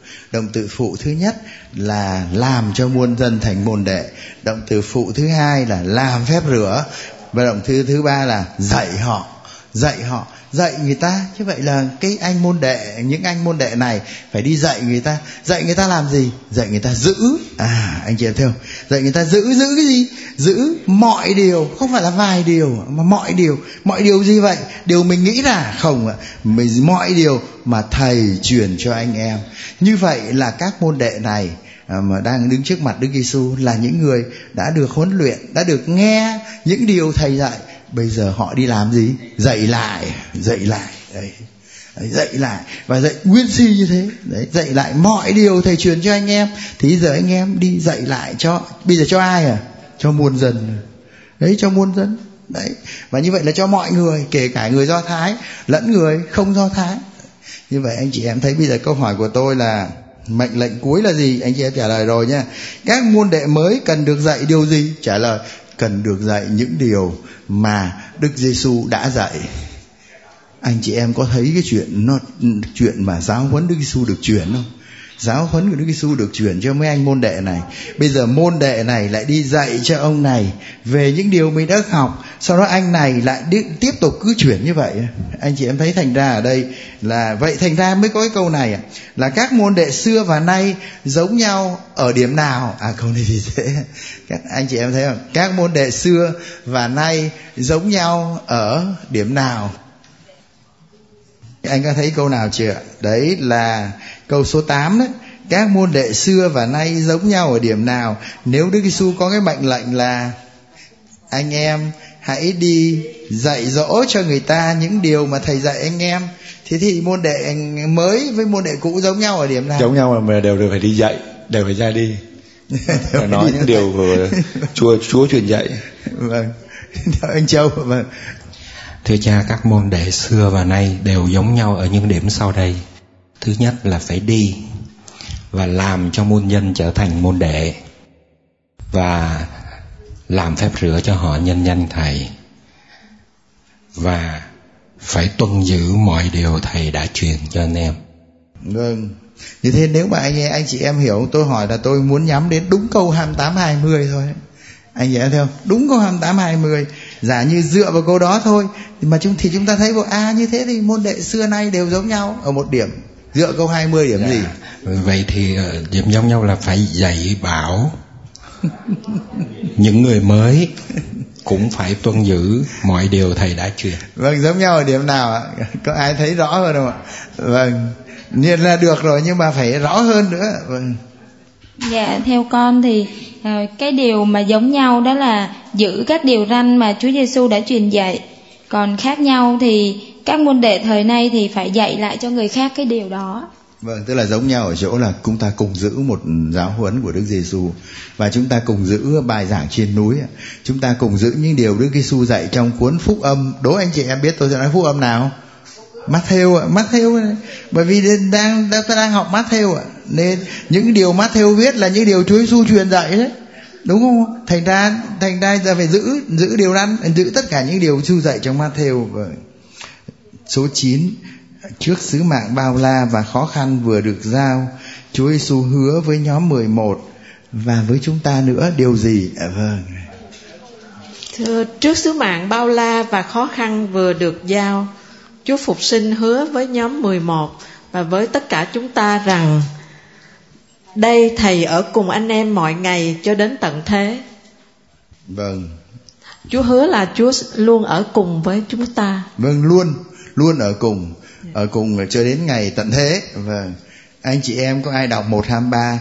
Động từ phụ thứ nhất là làm cho muôn dân thành môn đệ. Động từ phụ thứ hai là làm phép rửa. Và động từ thứ ba là dạy họ. Dạy người ta. Chứ vậy là cái anh môn đệ, những anh môn đệ này phải đi dạy người ta. Dạy người ta làm gì? Dạy người ta giữ. Anh chị em thấy không? Dạy người ta giữ cái gì? Giữ mọi điều, không phải là vài điều mà mọi điều. Mọi điều gì vậy? Điều mình nghĩ ra không ạ? Mọi điều mà thầy truyền cho anh em. Như vậy là các môn đệ này mà đang đứng trước mặt Đức Giêsu là những người đã được huấn luyện, đã được nghe những điều thầy dạy. Bây giờ họ đi làm gì? Dạy lại. Đấy, dạy lại và dạy nguyên si như thế. Đấy, dạy lại mọi điều thầy truyền cho anh em. Thì giờ anh em đi dạy lại cho, bây giờ cho ai cho muôn dân. Đấy, cho muôn dân. Đấy, và như vậy là cho mọi người, kể cả người Do Thái lẫn người không Do Thái. Như vậy anh chị em thấy bây giờ câu hỏi của tôi là mệnh lệnh cuối là gì? Anh chị em trả lời rồi nha. Các môn đệ mới cần được dạy điều gì? Trả lời cần được dạy những điều mà Đức Giêsu đã dạy. Anh chị em có thấy cái chuyện mà giáo huấn Đức Giêsu được truyền không? Giáo huấn của Đức Giêsu được truyền cho mấy anh môn đệ này. Bây giờ môn đệ này lại đi dạy cho ông này về những điều mình đã học. Sau đó anh này lại tiếp tục cứ chuyển như vậy. Anh chị em thấy thành ra ở đây là vậy, thành ra mới có cái câu này là các môn đệ xưa và nay giống nhau ở điểm nào? Câu này thì dễ. Các anh chị em thấy không? Các môn đệ xưa và nay giống nhau ở điểm nào? Anh có thấy câu nào chưa? Đấy là câu số 8 đấy. Các môn đệ xưa và nay giống nhau ở điểm nào? Nếu Đức Giêsu có cái mệnh lệnh là anh em hãy đi dạy dỗ cho người ta những điều mà thầy dạy anh em, thì môn đệ mới với môn đệ cũ giống nhau ở điểm nào? Giống nhau mà đều phải đi dạy, đều phải ra đi phải nói những điều của Chúa truyền dạy. Vâng. Anh Châu. Vâng. Thưa cha, các môn đệ xưa và nay đều giống nhau ở những điểm sau đây. Thứ nhất là phải đi và làm cho muôn dân trở thành môn đệ, và làm phép rửa cho họ nhân danh Thầy, và phải tuân giữ mọi điều Thầy đã truyền cho anh em. Vâng. Như thế nếu mà anh chị em hiểu tôi hỏi là tôi muốn nhắm đến đúng câu 28-20 thôi. Anh chị em thấy không? Đúng câu 28-20. Giả như dựa vào câu đó thôi mà chúng ta thấy như thế thì môn đệ xưa nay đều giống nhau ở một điểm. Dựa câu 20 điểm gì? Vậy thì điểm giống nhau là phải dạy bảo những người mới cũng phải tuân giữ mọi điều Thầy đã truyền. Vâng, giống nhau ở điểm nào ạ? Có ai thấy rõ hơn không ạ? Vâng, nhiên là được rồi nhưng mà phải rõ hơn nữa. Vâng. Dạ, theo con thì cái điều mà giống nhau đó là giữ các điều răn mà Chúa Giêsu đã truyền dạy. Còn khác nhau thì các môn đệ thời nay thì phải dạy lại cho người khác cái điều đó. Vâng, tức là giống nhau ở chỗ là chúng ta cùng giữ một giáo huấn của Đức Giêsu, và chúng ta cùng giữ bài giảng trên núi. Chúng ta cùng giữ những điều Đức Giêsu dạy trong cuốn Phúc Âm. Đố anh chị em biết tôi sẽ nói Phúc Âm nào? Matthew. Bởi vì ta đang học Matthew ạ, nên những điều Matthew viết là những điều Chúa Giêsu truyền dạy đấy, đúng không? Thành ra ta phải giữ điều răn, giữ tất cả những điều Giêsu dạy trong Matthew. Số 9. Trước sứ mạng bao la và khó khăn vừa được giao, Chúa Giêsu hứa với nhóm 11 và với chúng ta nữa điều gì? Vâng. Thưa, trước sứ mạng bao la và khó khăn vừa được giao, Chúa Phục Sinh hứa với nhóm 11 và với tất cả chúng ta rằng: đây Thầy ở cùng anh em mọi ngày cho đến tận thế. Vâng. Chúa hứa là Chúa luôn ở cùng với chúng ta. Vâng, luôn ở cùng cho đến ngày tận thế. Vâng. Anh chị em có ai đọc 1-23?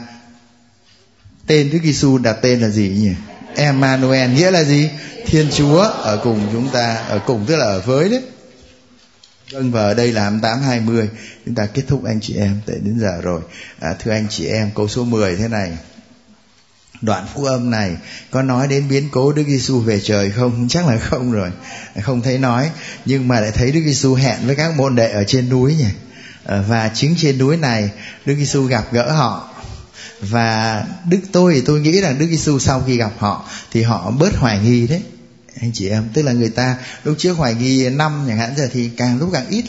Tên Đức Giêsu đặt tên là gì nhỉ? Emmanuel, nghĩa là gì? Thiên Chúa ở cùng chúng ta, ở cùng tức là ở với đấy. Vâng, và ở đây là 28-20. Chúng ta kết thúc anh chị em, tại đến giờ rồi. Thưa anh chị em, câu số 10 thế này. Đoạn Phúc Âm này có nói đến biến cố Đức Giêsu về trời không? Chắc là không rồi, không thấy nói. Nhưng mà lại thấy Đức Giêsu hẹn với các môn đệ ở trên núi nhỉ. Và chính trên núi này Đức Giêsu gặp gỡ họ. Và tôi nghĩ rằng Đức Giêsu sau khi gặp họ thì họ bớt hoài nghi đấy anh chị em. Tức là người ta lúc trước hoài nghi 5 chẳng hạn, giờ thì càng lúc càng ít lại.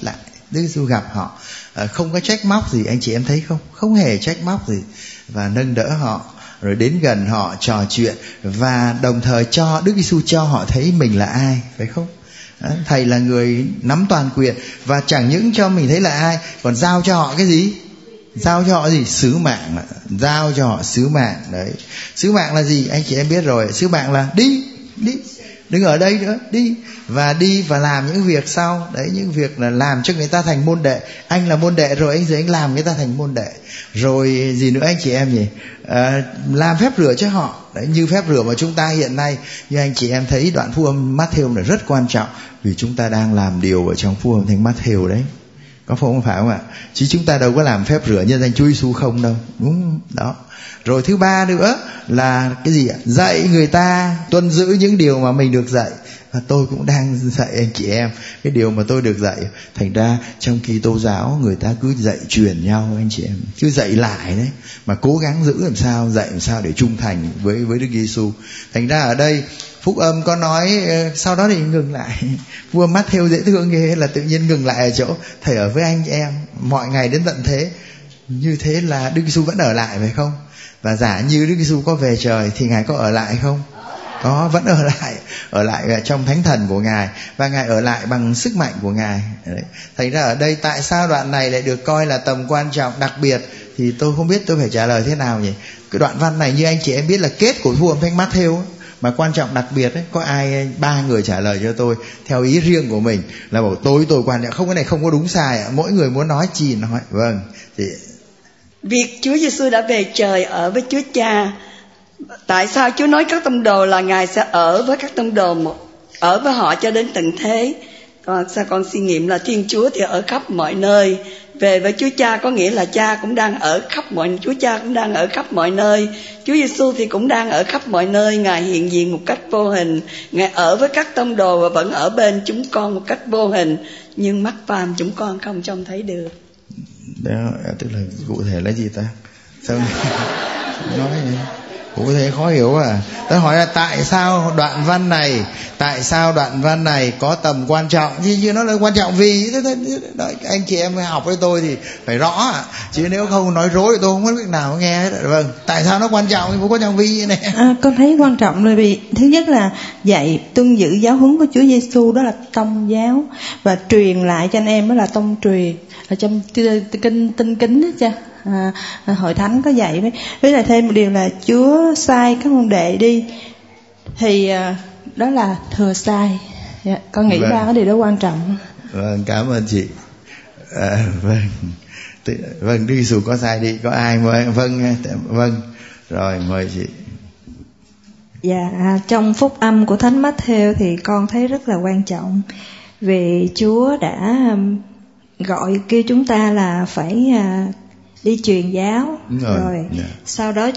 Đức Giêsu gặp họ không có trách móc gì, anh chị em thấy không? Không hề trách móc gì, và nâng đỡ họ, rồi đến gần họ trò chuyện, và đồng thời cho Đức Giêsu cho họ thấy mình là ai, phải không? Thầy là người nắm toàn quyền, và chẳng những cho mình thấy là ai, còn giao cho họ cái gì? Giao cho họ gì? Sứ mạng. Giao cho họ sứ mạng. Đấy. Sứ mạng là gì? Anh chị em biết rồi. Sứ mạng là đi, đừng ở đây nữa, đi và làm những việc sau. Đấy, những việc là làm cho người ta thành môn đệ. Anh là môn đệ rồi, anh làm người ta thành môn đệ. Rồi gì nữa anh chị em nhỉ? Làm phép rửa cho họ. Đấy, như phép rửa mà chúng ta hiện nay, như anh chị em thấy đoạn Phúc âm Matthew là rất quan trọng, vì chúng ta đang làm điều ở trong Phúc âm Thánh Matthew đấy. Có không phải không ạ? Chứ chúng ta đâu có làm phép rửa nhân danh Chúa Giêsu không đâu. Đúng đó. Rồi thứ ba nữa là cái gì ạ? Dạy người ta tuân giữ những điều mà mình được dạy. Và tôi cũng đang dạy anh chị em cái điều mà tôi được dạy. Thành ra trong Kitô giáo người ta cứ dạy truyền nhau anh chị em, cứ dạy lại đấy, mà cố gắng giữ làm sao, dạy làm sao để trung thành với Đức Giêsu. Thành ra ở đây Phúc âm có nói, sau đó thì ngừng lại. Vua Matthew dễ thương ghê, là tự nhiên ngừng lại ở chỗ thầy ở với anh chị em mọi ngày đến tận thế. Như thế là Đức Giêsu vẫn ở lại phải không? Và giả như Đức Giêsu có về trời thì Ngài có ở lại không? Có, vẫn ở lại trong thánh thần của Ngài, và Ngài ở lại bằng sức mạnh của Ngài. Đấy. Thành ra ở đây tại sao đoạn này lại được coi là tầm quan trọng đặc biệt, thì tôi không biết tôi phải trả lời thế nào nhỉ. Cái đoạn văn này như anh chị em biết là kết của Phúc âm Thánh Matthew ấy, mà quan trọng đặc biệt ấy, có ai 3 người trả lời cho tôi theo ý riêng của mình, là bảo tôi quan trọng, không, cái này không có đúng sai ạ. Mỗi người muốn nói chi nói. Vâng, thì việc Chúa Giêsu đã về trời ở với Chúa Cha, tại sao Chúa nói các tông đồ là Ngài sẽ ở với các tông đồ, ở với họ cho đến tận thế? Còn sao con suy nghiệm là Thiên Chúa thì ở khắp mọi nơi, về với Chúa Cha có nghĩa là Cha cũng đang ở khắp Chúa Cha cũng đang ở khắp mọi nơi. Chúa Giêsu thì cũng đang ở khắp mọi nơi. Ngài hiện diện một cách vô hình, Ngài ở với các tông đồ và vẫn ở bên chúng con một cách vô hình, nhưng mắt phàm chúng con không trông thấy được. Đó, tức là cụ thể là gì ta? Sao nói cụ thể khó hiểu à? Tôi hỏi là tại sao đoạn văn này có tầm quan trọng? Chứ nó là quan trọng vì anh chị em học với tôi thì phải rõ, chứ nếu không nói rối thì tôi không có biết nào nghe hết. Vâng, tại sao nó quan trọng? Thì quan trọng vì này. Con thấy quan trọng là vì thứ nhất là dạy tuân giữ giáo huấn của Chúa Giêsu, đó là tông giáo, và truyền lại cho anh em đó là tông truyền. Ở trong kinh tinh kính đó cha, hội thánh có dạy với lại thêm một điều là Chúa sai các môn đệ đi, thì đó là thừa sai. Con nghĩ ra cái điều đó quan trọng. Vâng, cảm ơn chị. Vâng, Đức Giêsu có sai đi, có ai vâng, rồi mời chị. Dạ, trong phúc âm của Thánh Matthew thì con thấy rất là quan trọng, vì Chúa đã kêu chúng ta là phải đi truyền giáo, rồi sau đó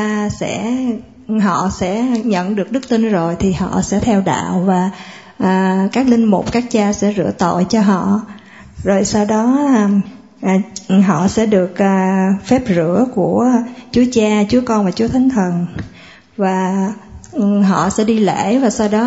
họ sẽ nhận được đức tin rồi thì họ sẽ theo đạo, và các linh mục, các cha sẽ rửa tội cho họ, rồi sau đó họ sẽ được phép rửa của Chúa Cha, Chúa Con và Chúa Thánh Thần, và họ sẽ đi lễ, và sau đó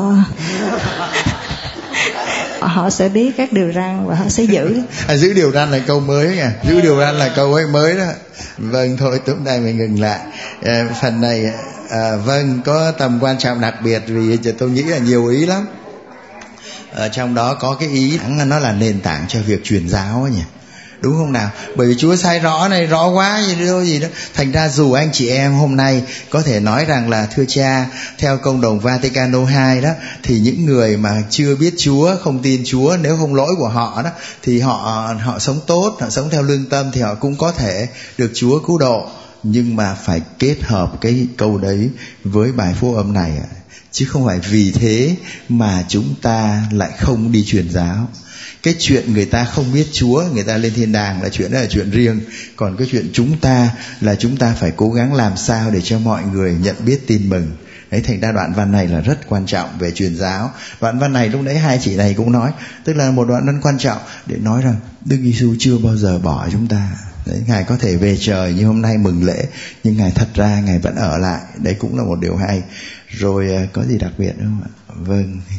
họ sẽ biết các điều răn và họ sẽ giữ. Giữ điều răn là câu mới nha, giữ điều răn là câu ấy mới đó. Vâng, thôi lúc này mình ngừng lại phần này. Vâng, có tầm quan trọng đặc biệt vì tôi nghĩ là nhiều ý lắm. Trong đó có cái ý nó là nền tảng cho việc truyền giáo ấy nhỉ, đúng không nào? Bởi vì Chúa sai rõ này, rõ quá gì đó. Thành ra dù anh chị em hôm nay có thể nói rằng là thưa cha, theo Công đồng Vaticano II đó, thì những người mà chưa biết Chúa, không tin Chúa, nếu không lỗi của họ đó, thì họ sống tốt, họ sống theo lương tâm thì họ cũng có thể được Chúa cứu độ. Nhưng mà phải kết hợp cái câu đấy với bài phúc âm này, chứ không phải vì thế mà chúng ta lại không đi truyền giáo. Cái chuyện người ta không biết Chúa, người ta lên thiên đàng là chuyện đó là chuyện riêng. Còn cái chuyện chúng ta phải cố gắng làm sao để cho mọi người nhận biết tin mừng. Đấy, thành ra đoạn văn này là rất quan trọng về truyền giáo. Đoạn văn này lúc nãy hai chị này cũng nói, tức là một đoạn văn quan trọng để nói rằng Đức Giêsu chưa bao giờ bỏ chúng ta. Đấy, Ngài có thể về trời như hôm nay mừng lễ, nhưng Ngài thật ra Ngài vẫn ở lại. Đấy cũng là một điều hay. Rồi có gì đặc biệt không ạ? Vâng.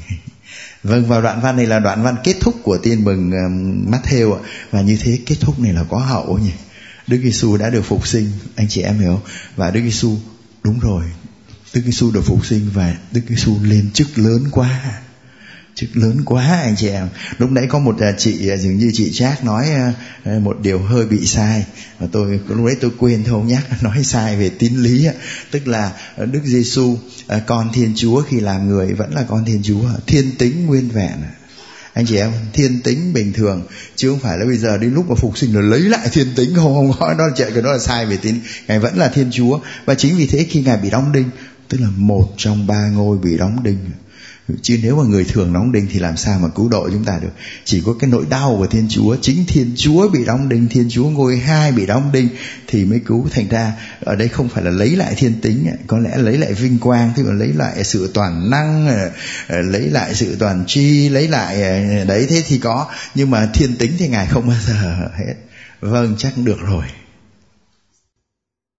Vâng, và đoạn văn này là đoạn văn kết thúc của tin mừng Matthew ạ. Và như thế kết thúc này là có hậu nhỉ. Đức Giêsu đã được phục sinh, anh chị em hiểu không? Và Đức Giêsu, đúng rồi, Đức Giêsu được phục sinh và Đức Giêsu lên chức lớn quá. Chức lớn quá anh chị em. Lúc nãy có một chị, dường như chị Trác nói một điều hơi bị sai, và lúc đấy tôi quên thôi, không nhắc, nói sai về tín lý. Tức là Đức Giêsu, con Thiên Chúa khi làm người vẫn là con Thiên Chúa, thiên tính nguyên vẹn. Anh chị em, thiên tính bình thường, chứ không phải là bây giờ đến lúc mà phục sinh là lấy lại thiên tính. Không nói đó, chạy cái đó là sai về tín. Ngài vẫn là Thiên Chúa. Và chính vì thế khi Ngài bị đóng đinh, tức là một trong ba ngôi bị đóng đinh, chứ nếu mà người thường đóng đinh thì làm sao mà cứu độ chúng ta được. Chỉ có cái nỗi đau của Thiên Chúa, chính Thiên Chúa bị đóng đinh, Thiên Chúa ngôi 2 bị đóng đinh thì mới cứu. Thành ra ở đây không phải là lấy lại thiên tính, có lẽ lấy lại vinh quang, tức là lấy lại sự toàn năng, lấy lại sự toàn tri, lấy lại đấy, thế thì có. Nhưng mà thiên tính thì Ngài không bao giờ hết. Vâng, chắc được rồi.